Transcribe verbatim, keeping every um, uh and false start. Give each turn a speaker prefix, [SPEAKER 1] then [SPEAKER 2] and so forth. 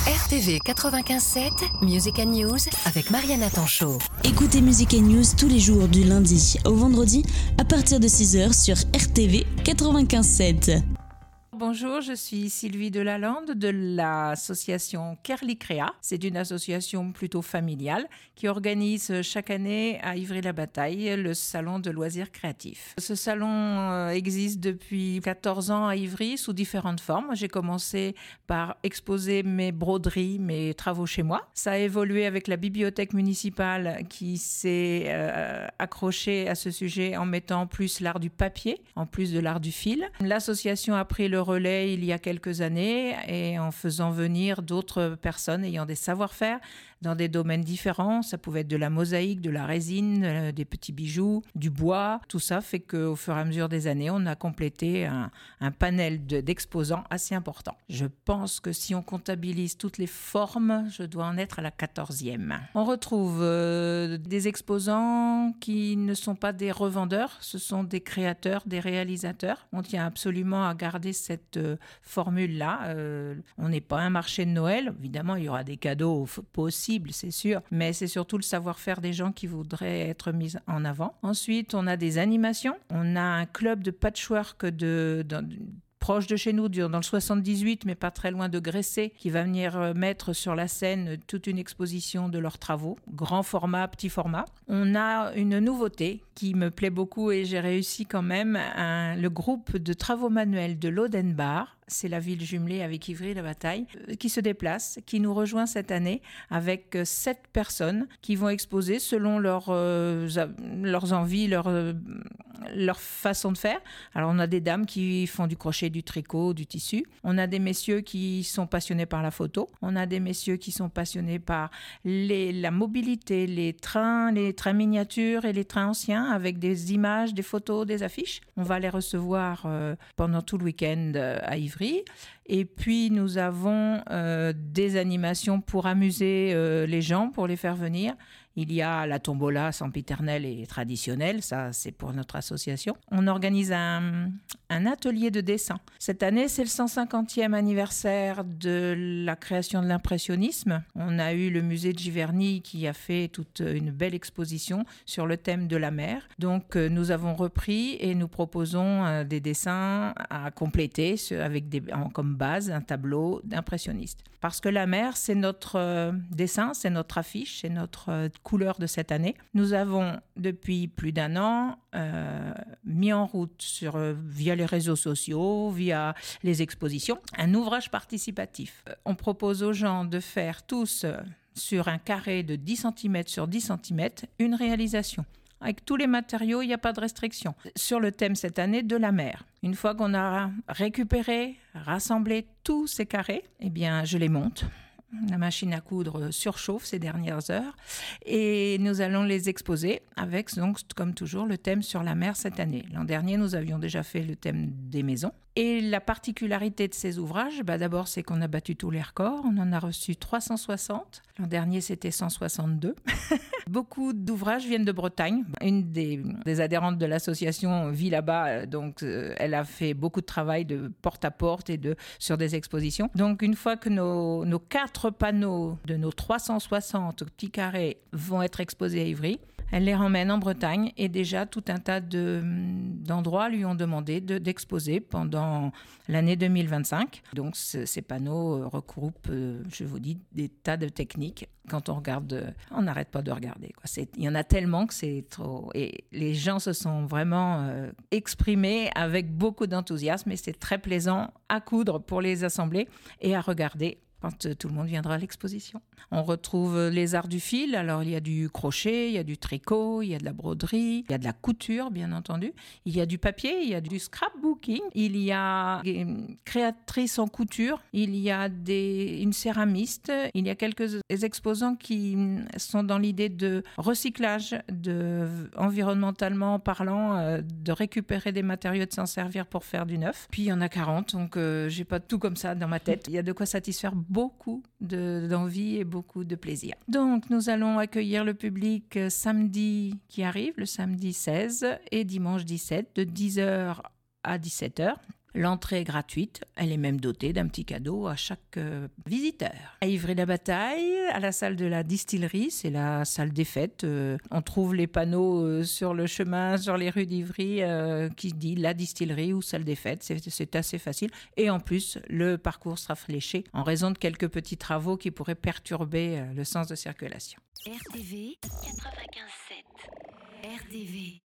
[SPEAKER 1] R T V quatre-vingt-quinze sept, Music and News avec Mariana Tanchot.
[SPEAKER 2] Écoutez Music and News tous les jours du lundi au vendredi à partir de six heures sur R T V quatre-vingt-quinze sept.
[SPEAKER 3] Bonjour, je suis Sylvie Delalande de l'association Kerly Créa. C'est une association plutôt familiale qui organise chaque année à Ivry-la-Bataille le salon de loisirs créatifs. Ce salon existe depuis quatorze ans à Ivry sous différentes formes. J'ai commencé par exposer mes broderies, mes travaux chez moi. Ça a évolué avec la bibliothèque municipale qui s'est euh, accrochée à ce sujet en mettant plus l'art du papier, en plus de l'art du fil. L'association a pris le relais il y a quelques années et en faisant venir d'autres personnes ayant des savoir-faire dans des domaines différents. Ça pouvait être de la mosaïque, de la résine, euh, des petits bijoux, du bois. Tout ça fait qu'au fur et à mesure des années, on a complété un, un panel de, d'exposants assez important. Je pense que si on comptabilise toutes les formes, je dois en être à la quatorzième. On retrouve euh, des exposants qui ne sont pas des revendeurs, ce sont des créateurs, des réalisateurs. On tient absolument à garder cette euh, formule-là. Euh, on n'est pas un marché de Noël. Évidemment, il y aura des cadeaux possibles, c'est sûr, mais c'est surtout le savoir-faire des gens qui voudraient être mis en avant. Ensuite, on a des animations. On a un club de patchwork de, de, de proche de chez nous, dans le soixante-dix-huit, mais pas très loin de Gressé, qui va venir mettre sur la scène toute une exposition de leurs travaux, grand format, petit format. On a une nouveauté qui me plaît beaucoup et j'ai réussi quand même, un, le groupe de travaux manuels de l'Odenbar, c'est la ville jumelée avec Ivry-la-Bataille, qui se déplace, qui nous rejoint cette année avec sept personnes qui vont exposer selon leur, euh, leurs envies, leur, euh, leur façon de faire. Alors on a des dames qui font du crochet, du tricot, du tissu. On a des messieurs qui sont passionnés par la photo. On a des messieurs qui sont passionnés par les, la mobilité, les trains, les trains miniatures et les trains anciens avec des images, des photos, des affiches. On va les recevoir euh, pendant tout le week-end euh, à Ivry. Et puis nous avons euh, des animations pour amuser euh, les gens, pour les faire venir. Il y a la tombola sempiternelle et traditionnelle, ça c'est pour notre association. On organise un, un atelier de dessin. Cette année, c'est le cent cinquantième anniversaire de la création de l'impressionnisme. On a eu le musée de Giverny qui a fait toute une belle exposition sur le thème de la mer. Donc nous avons repris et nous proposons des dessins à compléter avec des, en, comme base un tableau d'impressionniste. Parce que la mer, c'est notre euh, dessin, c'est notre affiche, c'est notre euh, couleur de cette année. Nous avons, depuis plus d'un an, euh, mis en route sur, euh, via les réseaux sociaux, via les expositions, un ouvrage participatif. Euh, on propose aux gens de faire tous, euh, sur un carré de dix centimètres sur dix centimètres, une réalisation. Avec tous les matériaux, il n'y a pas de restriction. Sur le thème cette année de la mer. Une fois qu'on a récupéré, rassemblé tous ces carrés, eh bien, je les monte. La machine à coudre surchauffe ces dernières heures et nous allons les exposer avec, donc, comme toujours, le thème sur la mer cette année. L'an dernier, nous avions déjà fait le thème des maisons. Et la particularité de ces ouvrages, bah d'abord, c'est qu'on a battu tous les records. On en a reçu trois cent soixante. L'an dernier, c'était cent soixante-deux. Beaucoup d'ouvrages viennent de Bretagne. Une des, des adhérentes de l'association vit là-bas, donc euh, elle a fait beaucoup de travail de porte-à-porte et de, sur des expositions. Donc, une fois que nos, nos quatre panneaux de nos trois cent soixante petits carrés vont être exposés à Ivry, elle les ramène en Bretagne et déjà tout un tas de, d'endroits lui ont demandé de, d'exposer pendant l'année deux mille vingt-cinq. Donc c- ces panneaux regroupent, euh, je vous dis, des tas de techniques. Quand on regarde, euh, on n'arrête pas de regarder, quoi. C'est, il y en a tellement que c'est trop... Et les gens se sont vraiment euh, exprimés avec beaucoup d'enthousiasme et c'est très plaisant à coudre pour les assembler et à regarder quand tout le monde viendra à l'exposition. On retrouve les arts du fil. Alors, il y a du crochet, il y a du tricot, il y a de la broderie, il y a de la couture, bien entendu. Il y a du papier, il y a du scrapbooking. Il y a des créatrices en couture. Il y a des, une céramiste. Il y a quelques exposants qui sont dans l'idée de recyclage, de, environnementalement parlant, de récupérer des matériaux et de s'en servir pour faire du neuf. Puis, il y en a quarante, donc euh, j'ai pas tout comme ça dans ma tête. Il y a de quoi satisfaire beaucoup de, d'envie et beaucoup de plaisir. Donc, nous allons accueillir le public samedi qui arrive, le samedi seize et dimanche dix-sept, de dix heures à dix-sept heures. L'entrée est gratuite, elle est même dotée d'un petit cadeau à chaque euh, visiteur. À Ivry-la-Bataille, à la salle de la distillerie, c'est la salle des fêtes. Euh, on trouve les panneaux euh, sur le chemin, sur les rues d'Ivry, euh, qui dit la distillerie ou salle des fêtes. C'est, c'est assez facile. Et en plus, le parcours sera fléché en raison de quelques petits travaux qui pourraient perturber euh, le sens de circulation.
[SPEAKER 1] R T V quatre-vingt-quinze sept. R T V